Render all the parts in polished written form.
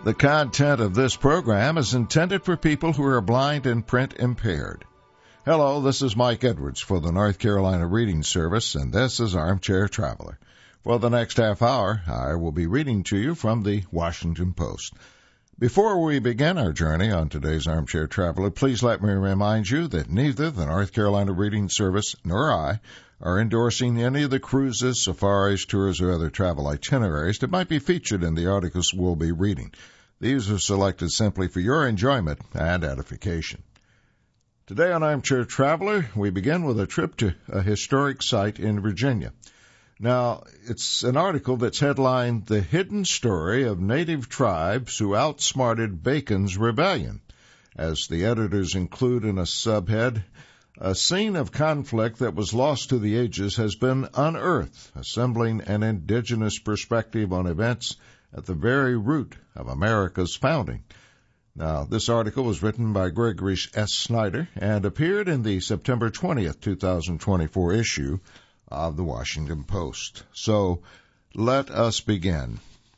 The content of this program is intended for people who are blind and print impaired. Hello, this is Mike Edwards for the North Carolina Reading Service, and this is Armchair Traveler. For the next half hour, I will be reading to you from the Washington Post. Before we begin our journey on today's Armchair Traveler, please let me remind you that neither the North Carolina Reading Service nor I are endorsing any of the cruises, safaris, tours, or other travel itineraries that might be featured in the articles we'll be reading. These are selected simply for your enjoyment and edification. Today on Armchair Traveler, we begin with a trip to a historic site in Virginia. Now, it's an article that's headlined, "The Hidden Story of Native Tribes Who Outsmarted Bacon's Rebellion," as the editors include in a subhead, "A scene of conflict that was lost to the ages has been unearthed, assembling an indigenous perspective on events at the very root of America's founding." Now, this article was written by Gregory S. Snyder and appeared in the September 20th, 2024 issue of the Washington Post. So, let us begin.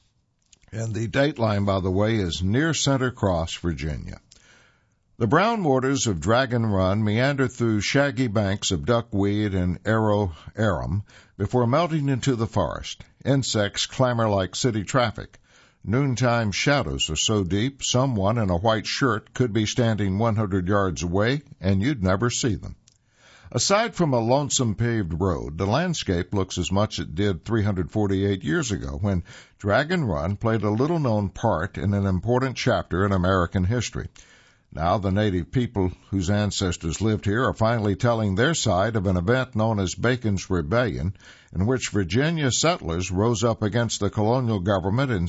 And the dateline, by the way, is near Center Cross, Virginia. The brown waters of Dragon Run meander through shaggy banks of duckweed and arrow arum before melting into the forest. Insects clamor like city traffic. Noontime shadows are so deep, someone in a white shirt could be standing 100 yards away, and you'd never see them. Aside from a lonesome paved road, the landscape looks as much as it did 348 years ago, when Dragon Run played a little-known part in an important chapter in American history. Now the native people whose ancestors lived here are finally telling their side of an event known as Bacon's Rebellion, in which Virginia settlers rose up against the colonial government in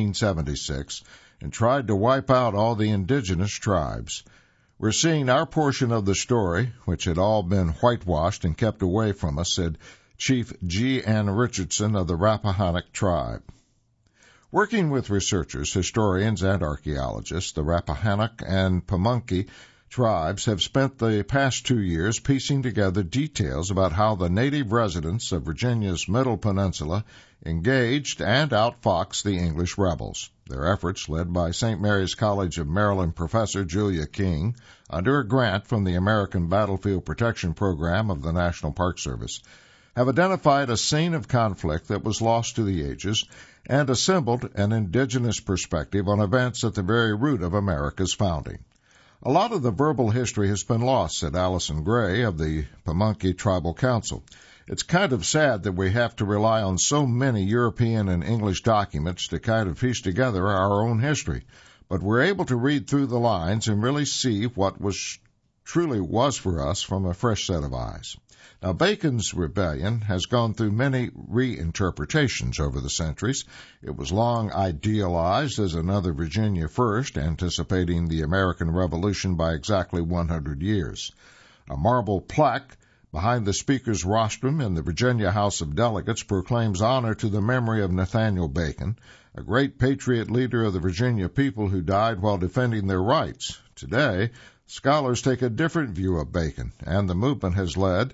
1676 and tried to wipe out all the indigenous tribes. We're seeing our portion of the story, which had all been whitewashed and kept away from us, said Chief G. N. Richardson of the Rappahannock tribe. Working with researchers, historians, and archaeologists, the Rappahannock and Pamunkey tribes have spent the past 2 years piecing together details about how the native residents of Virginia's Middle Peninsula engaged and outfoxed the English rebels. Their efforts, led by St. Mary's College of Maryland professor Julia King, under a grant from the American Battlefield Protection Program of the National Park Service, have identified a scene of conflict that was lost to the ages and assembled an indigenous perspective on events at the very root of America's founding. "A lot of the verbal history has been lost," said Allison Gray of the Pamunkey Tribal Council. "It's kind of sad that we have to rely on so many European and English documents to kind of piece together our own history, but we're able to read through the lines and really see what truly was for us from a fresh set of eyes." Now, Bacon's Rebellion has gone through many reinterpretations over the centuries. It was long idealized as another Virginia First, anticipating the American Revolution by exactly 100 years. A marble plaque behind the Speaker's rostrum in the Virginia House of Delegates proclaims honor to the memory of Nathaniel Bacon, a great patriot leader of the Virginia people who died while defending their rights. Today, scholars take a different view of Bacon, and the movement has led,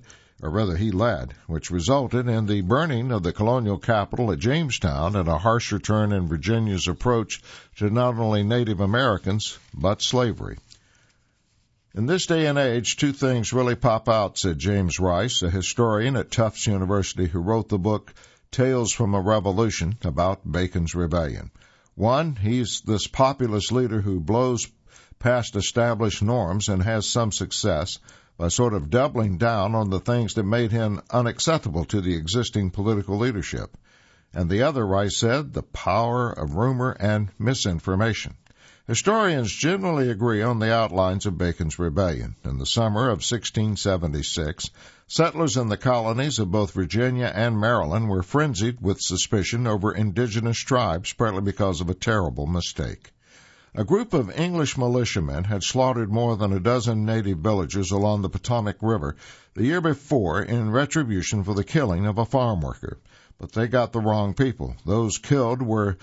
which resulted in the burning of the colonial capital at Jamestown and a harsher turn in Virginia's approach to not only Native Americans, but slavery. "In this day and age, two things really pop out," said James Rice, a historian at Tufts University who wrote the book Tales from a Revolution about Bacon's Rebellion. One, he's this populist leader who blows past established norms and has some success by sort of doubling down on the things that made him unacceptable to the existing political leadership. And the other, Rice said, the power of rumor and misinformation. Historians generally agree on the outlines of Bacon's Rebellion. In the summer of 1676, settlers in the colonies of both Virginia and Maryland were frenzied with suspicion over indigenous tribes, partly because of a terrible mistake. A group of English militiamen had slaughtered more than a dozen native villagers along the Potomac River the year before in retribution for the killing of a farm worker. But they got the wrong people. Those killed were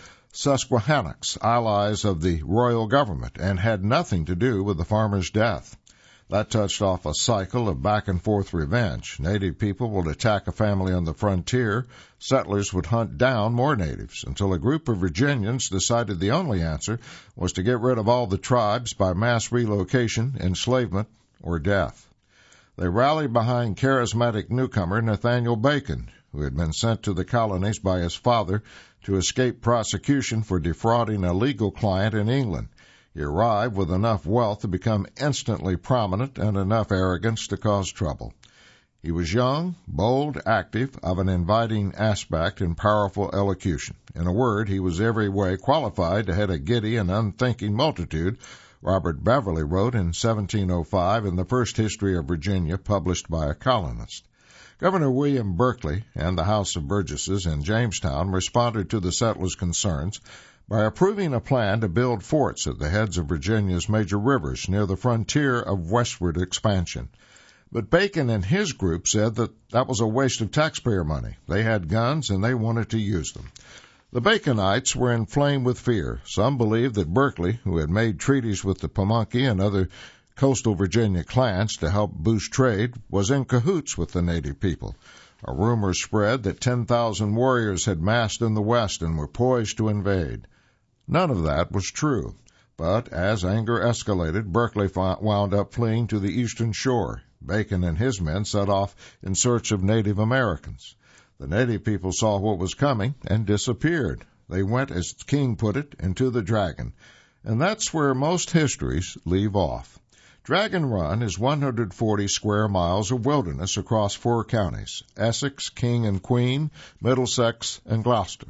Susquehannocks, allies of the royal government, and had nothing to do with the farmer's death. That touched off a cycle of back-and-forth revenge. Native people would attack a family on the frontier. Settlers would hunt down more natives until a group of Virginians decided the only answer was to get rid of all the tribes by mass relocation, enslavement, or death. They rallied behind charismatic newcomer Nathaniel Bacon, who had been sent to the colonies by his father to escape prosecution for defrauding a legal client in England. He arrived with enough wealth to become instantly prominent and enough arrogance to cause trouble. He was young, bold, active, of an inviting aspect and powerful elocution. In a word, he was every way qualified to head a giddy and unthinking multitude, Robert Beverly wrote in 1705 in the first history of Virginia published by a colonist. Governor William Berkeley and the House of Burgesses in Jamestown responded to the settlers' concerns by approving a plan to build forts at the heads of Virginia's major rivers near the frontier of westward expansion. But Bacon and his group said that was a waste of taxpayer money. They had guns and they wanted to use them. The Baconites were inflamed with fear. Some believed that Berkeley, who had made treaties with the Pamunkey and other coastal Virginia clans to help boost trade, was in cahoots with the native people. A rumor spread that 10,000 warriors had massed in the west and were poised to invade. None of that was true, but as anger escalated, Berkeley wound up fleeing to the eastern shore. Bacon and his men set off in search of Native Americans. The native people saw what was coming and disappeared. They went, as King put it, into the Dragon. And that's where most histories leave off. Dragon Run is 140 square miles of wilderness across 4 counties: Essex, King and Queen, Middlesex, and Gloucester.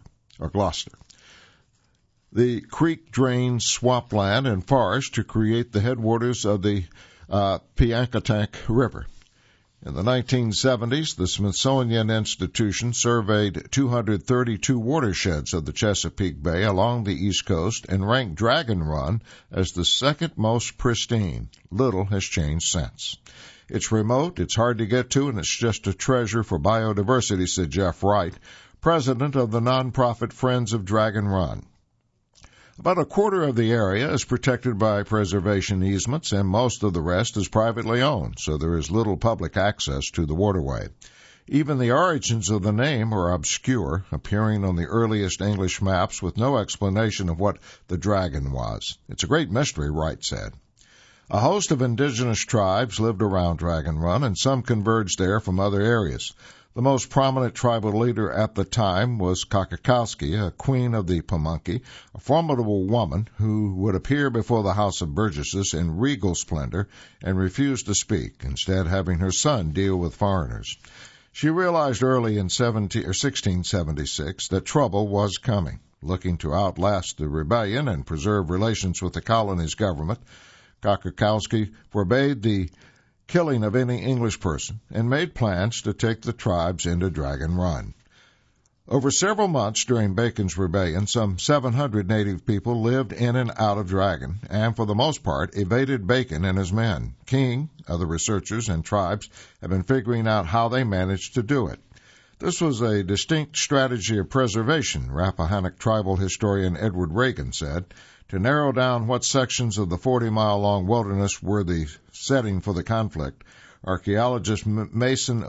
The creek drains swampland and forest to create the headwaters of the Piankatank River. In the 1970s, the Smithsonian Institution surveyed 232 watersheds of the Chesapeake Bay along the East Coast and ranked Dragon Run as the second most pristine. Little has changed since. It's remote, it's hard to get to, and it's just a treasure for biodiversity, said Jeff Wright, president of the nonprofit Friends of Dragon Run. About a quarter of the area is protected by preservation easements, and most of the rest is privately owned, so there is little public access to the waterway. Even the origins of the name are obscure, appearing on the earliest English maps with no explanation of what the dragon was. It's a great mystery, Wright said. A host of indigenous tribes lived around Dragon Run, and some converged there from other areas. The most prominent tribal leader at the time was Kakakowski, a queen of the Pamunkey, a formidable woman who would appear before the House of Burgesses in regal splendor and refused to speak, instead having her son deal with foreigners. She realized early in 1676 that trouble was coming. Looking to outlast the rebellion and preserve relations with the colony's government, Kakakowski forbade the killing of any English person and made plans to take the tribes into Dragon Run. Over several months during Bacon's rebellion, some 700 native people lived in and out of Dragon, and for the most part evaded Bacon and his men. King, other researchers, and tribes have been figuring out how they managed to do it. This was a distinct strategy of preservation, Rappahannock tribal historian Edward Reagan said. To narrow down what sections of the 40-mile-long wilderness were the setting for the conflict, archaeologist Megan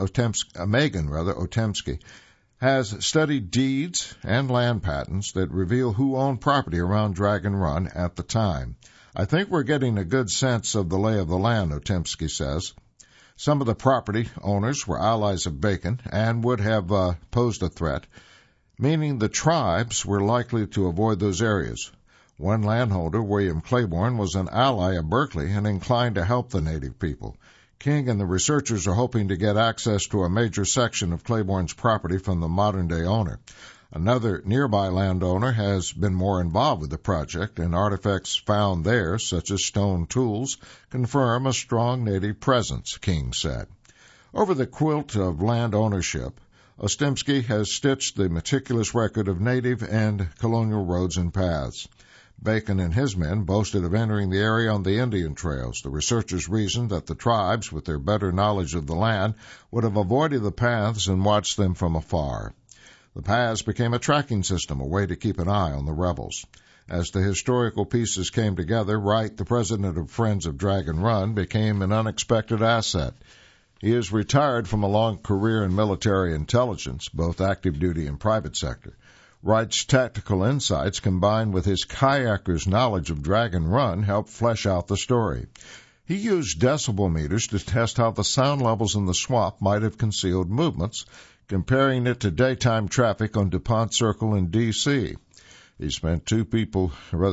Otemsky has studied deeds and land patents that reveal who owned property around Dragon Run at the time. I think we're getting a good sense of the lay of the land, Otemsky says. Some of the property owners were allies of Bacon and would have posed a threat, meaning the tribes were likely to avoid those areas. One landholder, William Claiborne, was an ally of Berkeley and inclined to help the native people. King and the researchers are hoping to get access to a major section of Claiborne's property from the modern-day owner. Another nearby landowner has been more involved with the project, and artifacts found there, such as stone tools, confirm a strong native presence, King said. Over the quilt of land ownership, Otemsky has stitched the meticulous record of native and colonial roads and paths. Bacon and his men boasted of entering the area on the Indian trails. The researchers reasoned that the tribes, with their better knowledge of the land, would have avoided the paths and watched them from afar. The paths became a tracking system, a way to keep an eye on the rebels. As the historical pieces came together, Wright, the president of Friends of Dragon Run, became an unexpected asset. He is retired from a long career in military intelligence, both active duty and private sector. Wright's tactical insights, combined with his kayaker's knowledge of Dragon Run, helped flesh out the story. He used decibel meters to test how the sound levels in the swamp might have concealed movements, comparing it to daytime traffic on DuPont Circle in D.C. He sent two people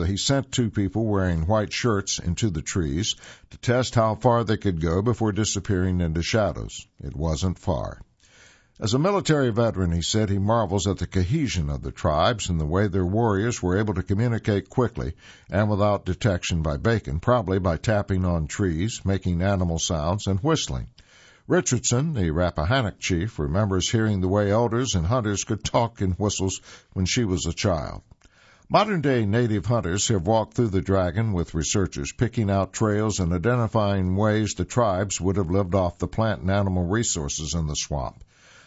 wearing white shirts into the trees to test how far they could go before disappearing into shadows. It wasn't far. As a military veteran, he said he marvels at the cohesion of the tribes and the way their warriors were able to communicate quickly and without detection by Bacon, probably by tapping on trees, making animal sounds, and whistling. Richardson, the Rappahannock chief, remembers hearing the way elders and hunters could talk in whistles when she was a child. Modern-day native hunters have walked through the Dragon with researchers, picking out trails and identifying ways the tribes would have lived off the plant and animal resources in the swamp.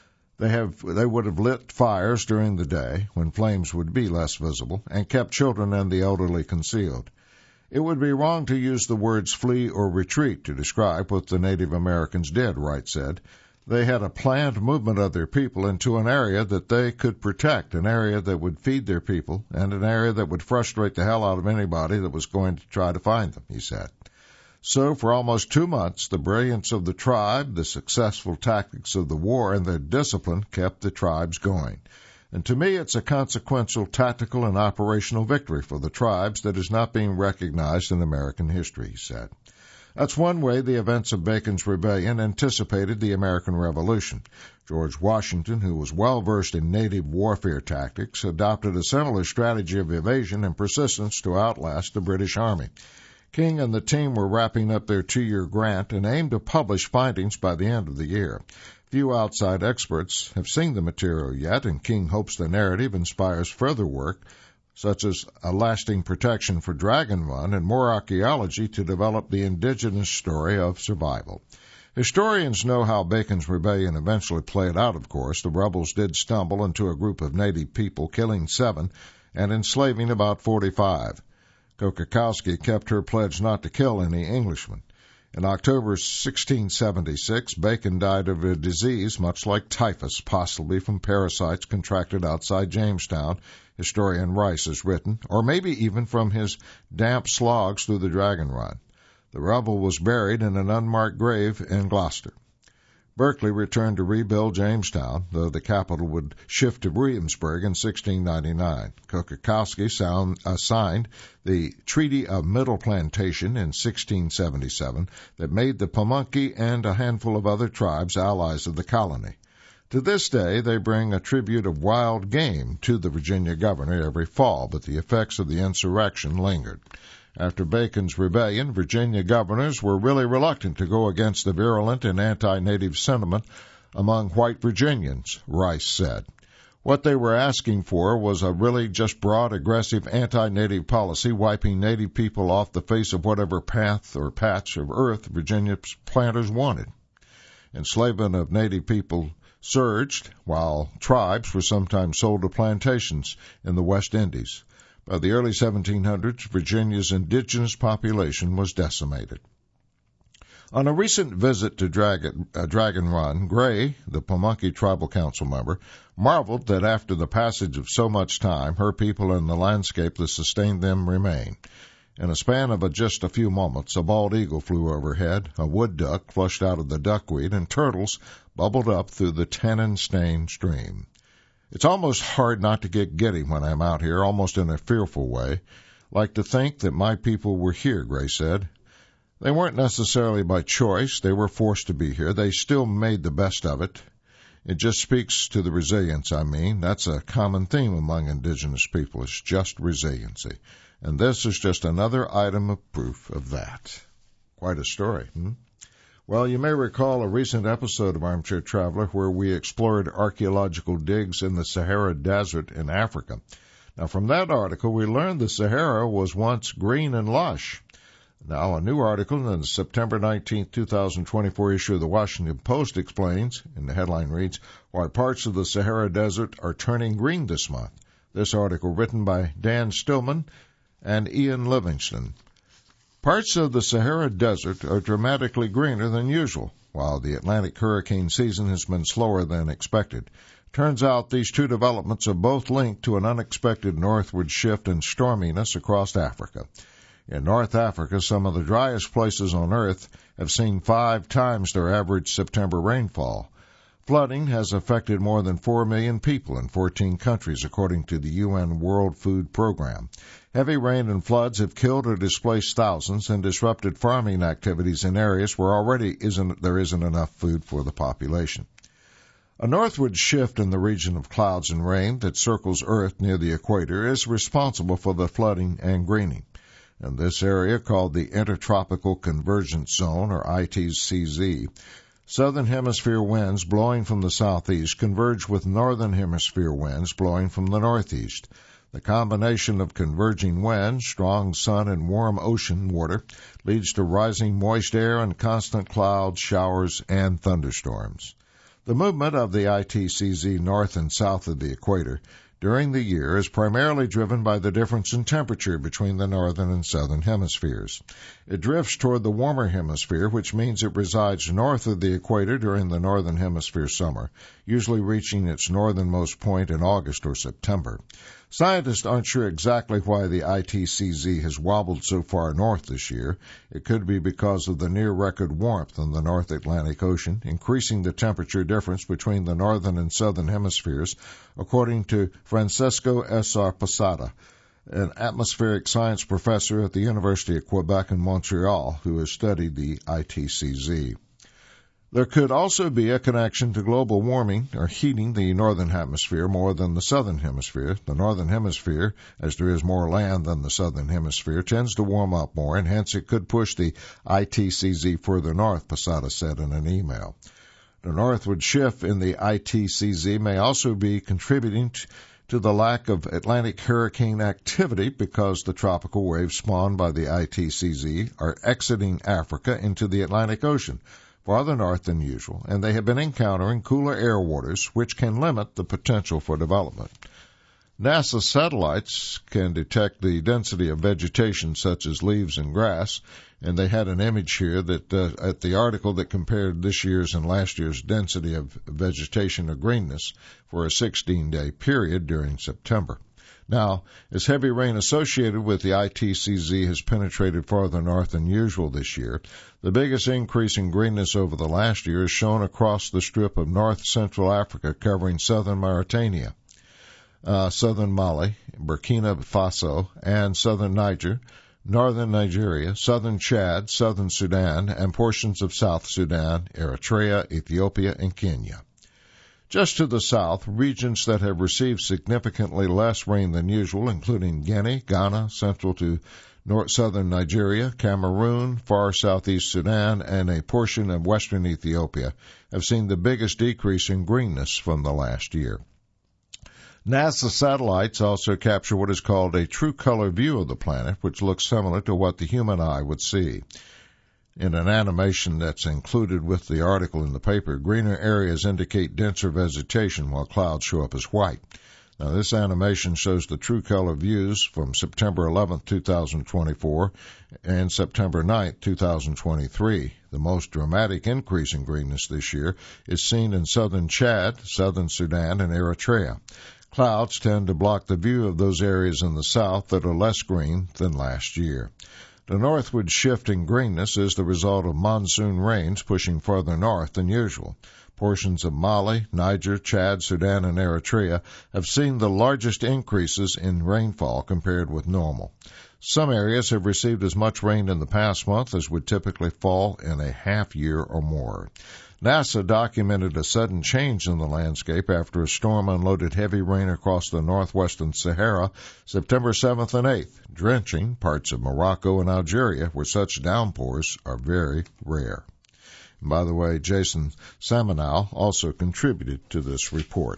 They would have lit fires during the day, when flames would be less visible, and kept children and the elderly concealed. It would be wrong to use the words flee or retreat to describe what the Native Americans did, Wright said. They had a planned movement of their people into an area that they could protect, an area that would feed their people, and an area that would frustrate the hell out of anybody that was going to try to find them, he said. So for almost 2 months, the brilliance of the tribe, the successful tactics of the war, and their discipline kept the tribes going. And to me, it's a consequential tactical and operational victory for the tribes that is not being recognized in American history, he said. That's one way the events of Bacon's Rebellion anticipated the American Revolution. George Washington, who was well-versed in native warfare tactics, adopted a similar strategy of evasion and persistence to outlast the British Army. King and the team were wrapping up their 2-year grant and aimed to publish findings by the end of the year. Few outside experts have seen the material yet, and King hopes the narrative inspires further work, such as a lasting protection for Dragon Run and more archaeology to develop the indigenous story of survival. Historians know how Bacon's Rebellion eventually played out, of course. The rebels did stumble into a group of native people, killing 7 and enslaving about 45. Kokakowski kept her pledge not to kill any Englishmen. In October 1676, Bacon died of a disease much like typhus, possibly from parasites contracted outside Jamestown, historian Rice has written, or maybe even from his damp slogs through the Dragon Run. The rebel was buried in an unmarked grave in Gloucester. Berkeley returned to rebuild Jamestown, though the capital would shift to Williamsburg in 1699. Kokakowski signed the Treaty of Middle Plantation in 1677 that made the Pamunkey and a handful of other tribes allies of the colony. To this day, they bring a tribute of wild game to the Virginia governor every fall, but the effects of the insurrection lingered. After Bacon's Rebellion, Virginia governors were really reluctant to go against the virulent and anti-native sentiment among white Virginians, Rice said. What they were asking for was a really just broad, aggressive anti-native policy, wiping native people off the face of whatever path or patch of earth Virginia's planters wanted. Enslavement of native people surged, while tribes were sometimes sold to plantations in the West Indies. By the early 1700s, Virginia's indigenous population was decimated. On a recent visit to Dragon Run, Gray, the Pamunkey Tribal Council member, marveled that after the passage of so much time, her people and the landscape that sustained them remained. In a span of just a few moments, a bald eagle flew overhead, a wood duck flushed out of the duckweed, and turtles bubbled up through the tannin-stained stream. It's almost hard not to get giddy when I'm out here, almost in a fearful way. Like to think that my people were here, Gray said. They weren't necessarily by choice. They were forced to be here. They still made the best of it. It just speaks to the resilience, I mean. That's a common theme among indigenous people. It's just resiliency. And this is just another item of proof of that. Quite a story, Well, you may recall a recent episode of Armchair Traveler where we explored archaeological digs in the Sahara Desert in Africa. Now, from that article, we learned the Sahara was once green and lush. Now, a new article in the September 19, 2024 issue of the Washington Post explains, and the headline reads, why parts of the Sahara Desert are turning green this month. This article, written by Dan Stillman, and Ian Livingston. Parts of the Sahara Desert are dramatically greener than usual, while the Atlantic hurricane season has been slower than expected. Turns out these two developments are both linked to an unexpected northward shift in storminess across Africa. In North Africa, some of the driest places on Earth have seen 5 times their average September rainfall. Flooding has affected more than 4 million people in 14 countries, according to the UN World Food Program. Heavy rain and floods have killed or displaced thousands and disrupted farming activities in areas where there isn't enough food for the population. A northward shift in the region of clouds and rain that circles Earth near the equator is responsible for the flooding and greening. In this area, called the Intertropical Convergence Zone, or ITCZ, southern hemisphere winds blowing from the southeast converge with northern hemisphere winds blowing from the northeast. The combination of converging winds, strong sun, and warm ocean water leads to rising moist air and constant clouds, showers, and thunderstorms. The movement of the ITCZ north and south of the equator during the year is primarily driven by the difference in temperature between the northern and southern hemispheres. It drifts toward the warmer hemisphere, which means it resides north of the equator during the northern hemisphere summer, usually reaching its northernmost point in August or September. Scientists aren't sure exactly why the ITCZ has wobbled so far north this year. It could be because of the near-record warmth in the North Atlantic Ocean, increasing the temperature difference between the northern and southern hemispheres, according to Francesco S.R. Posada, an atmospheric science professor at the University of Quebec in Montreal, who has studied the ITCZ. There could also be a connection to global warming or heating the northern hemisphere more than the southern hemisphere. The northern hemisphere, as there is more land than the southern hemisphere, tends to warm up more, and hence it could push the ITCZ further north, Posada said in an email. The northward shift in the ITCZ may also be contributing to the lack of Atlantic hurricane activity because the tropical waves spawned by the ITCZ are exiting Africa into the Atlantic Ocean, farther north than usual, and they have been encountering cooler air waters, which can limit the potential for development. NASA satellites can detect the density of vegetation such as leaves and grass, and they had an image here that at the article that compared this year's and last year's density of vegetation or greenness for a 16-day period during September. Now, as heavy rain associated with the ITCZ has penetrated farther north than usual this year, the biggest increase in greenness over the last year is shown across the strip of north-central Africa covering southern Mauritania, southern Mali, Burkina Faso, and southern Niger, northern Nigeria, southern Chad, southern Sudan, and portions of South Sudan, Eritrea, Ethiopia, and Kenya. Just to the south, regions that have received significantly less rain than usual, including Guinea, Ghana, central to southern Nigeria, Cameroon, far southeast Sudan, and a portion of western Ethiopia, have seen the biggest decrease in greenness from the last year. NASA satellites also capture what is called a true color view of the planet, which looks similar to what the human eye would see. In an animation that's included with the article in the paper, greener areas indicate denser vegetation while clouds show up as white. Now, this animation shows the true color views from September 11, 2024 and September 9, 2023. The most dramatic increase in greenness this year is seen in southern Chad, southern Sudan, and Eritrea. Clouds tend to block the view of those areas in the south that are less green than last year. The northward shift in greenness is the result of monsoon rains pushing farther north than usual. Portions of Mali, Niger, Chad, Sudan, and Eritrea have seen the largest increases in rainfall compared with normal. Some areas have received as much rain in the past month as would typically fall in a half year or more. NASA documented a sudden change in the landscape after a storm unloaded heavy rain across the northwestern Sahara September 7th and 8th, drenching parts of Morocco and Algeria, where such downpours are very rare. And by the way, Jason Samanow also contributed to this report.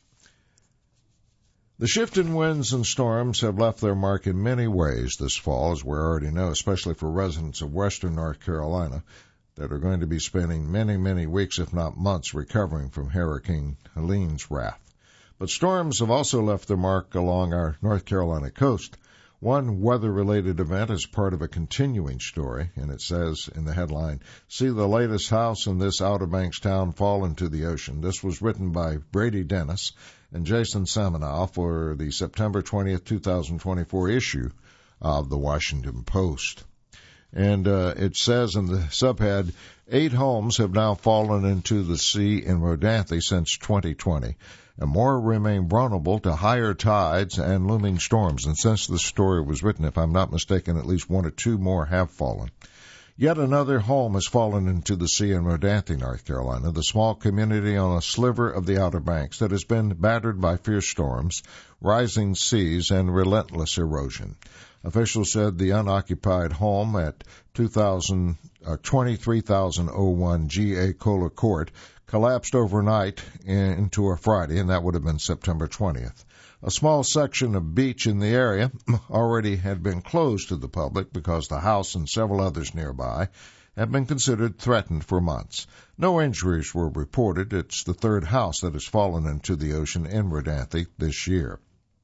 The shift in winds and storms have left their mark in many ways this fall, as we already know, especially for residents of western North Carolina that are going to be spending many, many weeks, if not months, recovering from Hurricane Helene's wrath. But storms have also left their mark along our North Carolina coast. one weather-related event is part of a continuing story, and it says in the headline, "See the latest house in this Outer Banks town fall into the ocean." This was written by Brady Dennis and Jason Samenow for the September 20th, 2024 issue of the Washington Post. And it says in the subhead, 8 homes have now fallen into the sea in Rodanthe since 2020. And more remain vulnerable to higher tides and looming storms. And since this story was written, if I'm not mistaken, at least 1 or 2 more have fallen. Yet another home has fallen into the sea in Rodanthe, North Carolina, the small community on a sliver of the Outer Banks that has been battered by fierce storms, rising seas, and relentless erosion. Officials said the unoccupied home at 23,001 G.A. Kohler Court collapsed overnight into a Friday, and that would have been September 20th. A small section of beach in the area already had been closed to the public because the house and several others nearby had been considered threatened for months. No injuries were reported. It's the 3rd house that has fallen into the ocean in Rodanthe this year.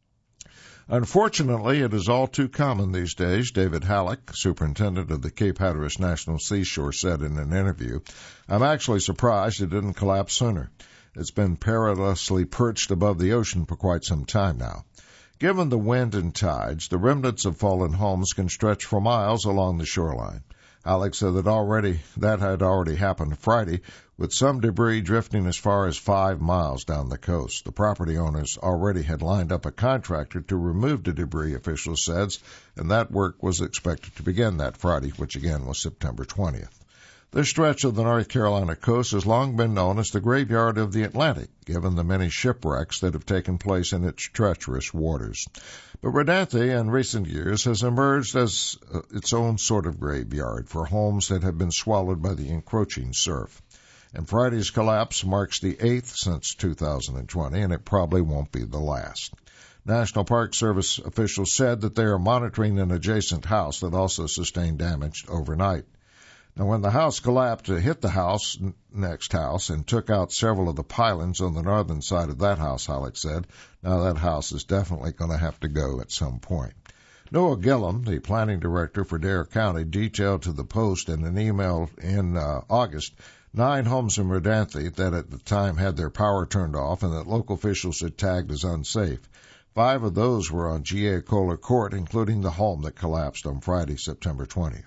Unfortunately, it is all too common these days, David Halleck, superintendent of the Cape Hatteras National Seashore, said in an interview. "I'm actually surprised it didn't collapse sooner. It's been perilously perched above the ocean for quite some time now. Given the wind and tides, the remnants of fallen homes can stretch for miles along the shoreline." Alex said that had already happened Friday, with some debris drifting as far as 5 miles down the coast. The property owners already had lined up a contractor to remove the debris, officials said, and that work was expected to begin that Friday, which again was September 20th. This stretch of the North Carolina coast has long been known as the graveyard of the Atlantic, given the many shipwrecks that have taken place in its treacherous waters. But Rodanthe in recent years has emerged as its own sort of graveyard for homes that have been swallowed by the encroaching surf. And Friday's collapse marks the 8th since 2020, and it probably won't be the last. National Park Service officials said that they are monitoring an adjacent house that also sustained damage overnight. Now, when the house collapsed, it hit the next house, and took out several of the pilings on the northern side of that house, Halleck said. Now, that house is definitely going to have to go at some point. Noah Gillum, the planning director for Dare County, detailed to the Post in an email in August 9 homes in Rodanthe that at the time had their power turned off and that local officials had tagged as unsafe. 5 of those were on G.A. Kohler Court, including the home that collapsed on Friday, September 20th.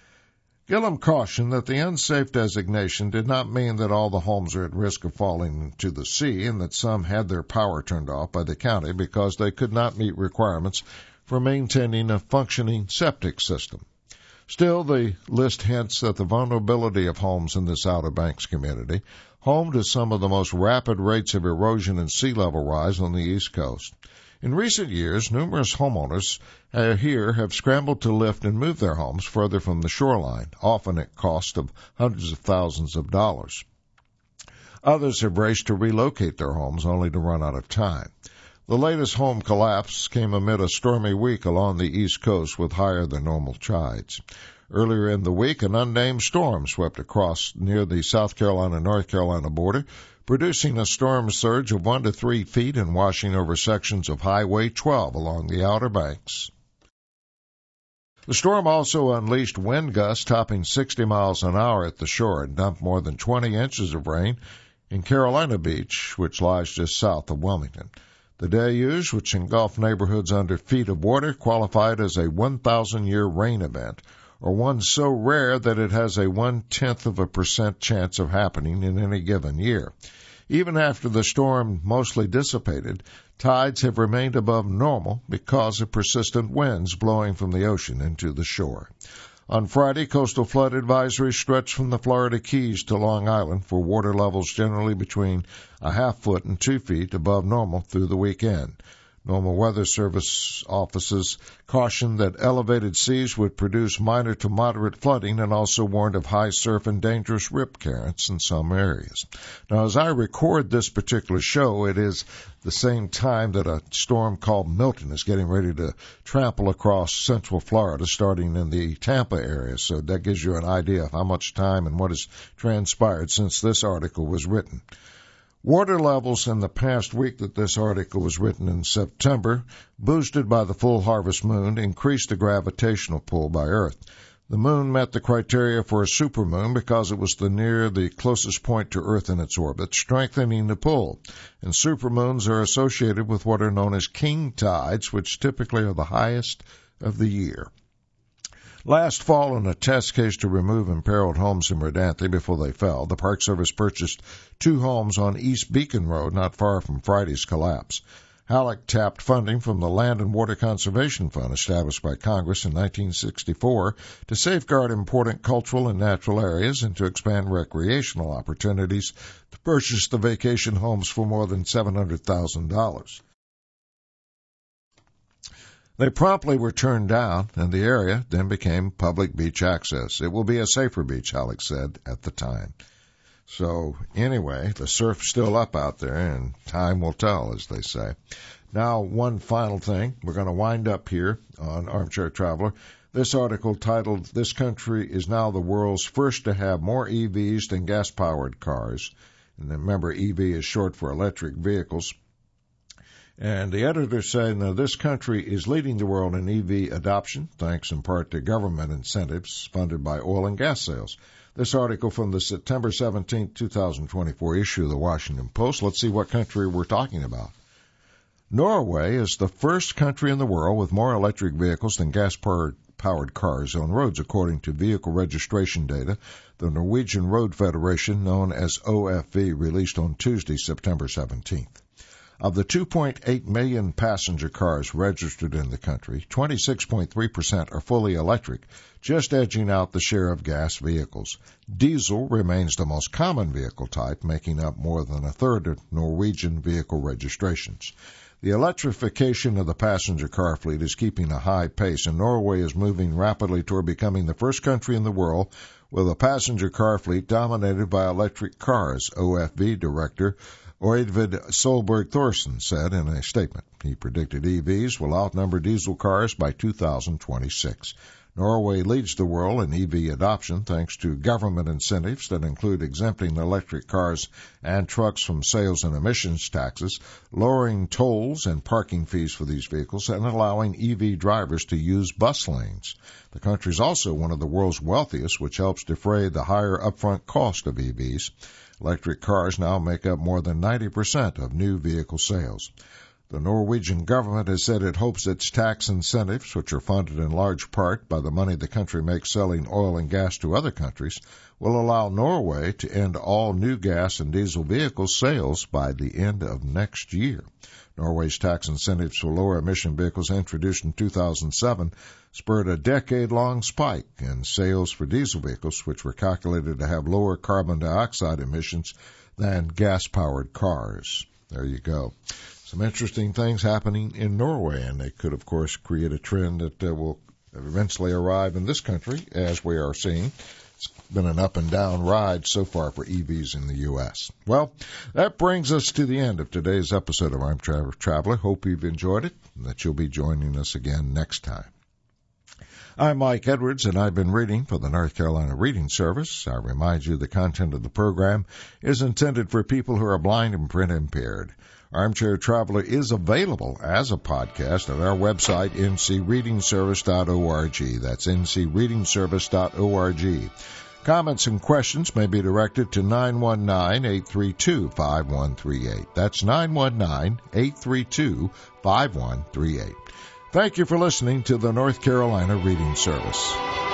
Gillum cautioned that the unsafe designation did not mean that all the homes are at risk of falling into the sea and that some had their power turned off by the county because they could not meet requirements for maintaining a functioning septic system. Still, the list hints at the vulnerability of homes in this Outer Banks community, home to some of the most rapid rates of erosion and sea level rise on the East Coast. In recent years, numerous homeowners here have scrambled to lift and move their homes further from the shoreline, often at cost of hundreds of thousands of dollars. Others have raced to relocate their homes only to run out of time. The latest home collapse came amid a stormy week along the East Coast with higher than normal tides. Earlier in the week, an unnamed storm swept across near the South Carolina-North Carolina border, producing a storm surge of 1 to 3 feet and washing over sections of Highway 12 along the Outer Banks. The storm also unleashed wind gusts topping 60 miles an hour at the shore and dumped more than 20 inches of rain in Carolina Beach, which lies just south of Wilmington. The deluge, which engulfed neighborhoods under feet of water, qualified as a 1,000-year rain event, or one so rare that it has a 0.1% chance of happening in any given year. Even after the storm mostly dissipated, tides have remained above normal because of persistent winds blowing from the ocean into the shore. On Friday, coastal flood advisories stretched from the Florida Keys to Long Island for water levels generally between a half foot and 2 feet above normal through the weekend. Normal Weather Service offices cautioned that elevated seas would produce minor to moderate flooding and also warned of high surf and dangerous rip currents in some areas. Now, as I record this particular show, it is the same time that a storm called Milton is getting ready to trample across central Florida, starting in the Tampa area. So that gives you an idea of how much time and what has transpired since this article was written. Water levels in the past week that this article was written in September, boosted by the full harvest moon, increased the gravitational pull by Earth. The moon met the criteria for a supermoon because it was near the closest point to Earth in its orbit, strengthening the pull. And supermoons are associated with what are known as king tides, which typically are the highest of the year. Last fall, in a test case to remove imperiled homes in Verdanthe before they fell, the Park Service purchased 2 homes on East Beacon Road, not far from Friday's collapse. Halleck tapped funding from the Land and Water Conservation Fund established by Congress in 1964 to safeguard important cultural and natural areas and to expand recreational opportunities to purchase the vacation homes for more than $700,000. They promptly were turned down, and the area then became public beach access. It will be a safer beach, Halleck said at the time. So, anyway, the surf's still up out there, and time will tell, as they say. Now, one final thing. We're going to wind up here on Armchair Traveler. This article titled, "This Country is Now the World's First to Have More EVs Than Gas-Powered Cars." And remember, EV is short for electric vehicles. And the editor said, "Now, this country is leading the world in EV adoption, thanks in part to government incentives funded by oil and gas sales." This article from the September 17, 2024 issue of the Washington Post. Let's see what country we're talking about. Norway is the first country in the world with more electric vehicles than gas-powered cars on roads, according to vehicle registration data the Norwegian Road Federation, known as OFV, released on Tuesday, September 17th. Of the 2.8 million passenger cars registered in the country, 26.3% are fully electric, just edging out the share of gas vehicles. Diesel remains the most common vehicle type, making up more than a third of Norwegian vehicle registrations. The electrification of the passenger car fleet is keeping a high pace, and Norway is moving rapidly toward becoming the first country in the world with a passenger car fleet dominated by electric cars, OFV Director Oidvid Solberg Thorsen said in a statement. He predicted EVs will outnumber diesel cars by 2026. Norway leads the world in EV adoption thanks to government incentives that include exempting electric cars and trucks from sales and emissions taxes, lowering tolls and parking fees for these vehicles, and allowing EV drivers to use bus lanes. The country is also one of the world's wealthiest, which helps defray the higher upfront cost of EVs. Electric cars now make up more than 90% of new vehicle sales. The Norwegian government has said it hopes its tax incentives, which are funded in large part by the money the country makes selling oil and gas to other countries, will allow Norway to end all new gas and diesel vehicle sales by the end of next year. Norway's tax incentives for lower-emission vehicles introduced in 2007 spurred a decade-long spike in sales for diesel vehicles, which were calculated to have lower carbon dioxide emissions than gas-powered cars. There you go. Some interesting things happening in Norway, and they could, of course, create a trend that will eventually arrive in this country, as we are seeing. It's been an up-and-down ride so far for EVs in the U.S. Well, that brings us to the end of today's episode of Armchair Traveler. Hope you've enjoyed it and that you'll be joining us again next time. I'm Mike Edwards, and I've been reading for the North Carolina Reading Service. I remind you the content of the program is intended for people who are blind and print impaired. Armchair Traveler is available as a podcast at our website, ncreadingservice.org. That's ncreadingservice.org. Comments and questions may be directed to 919-832-5138. That's 919-832-5138. Thank you for listening to the North Carolina Reading Service.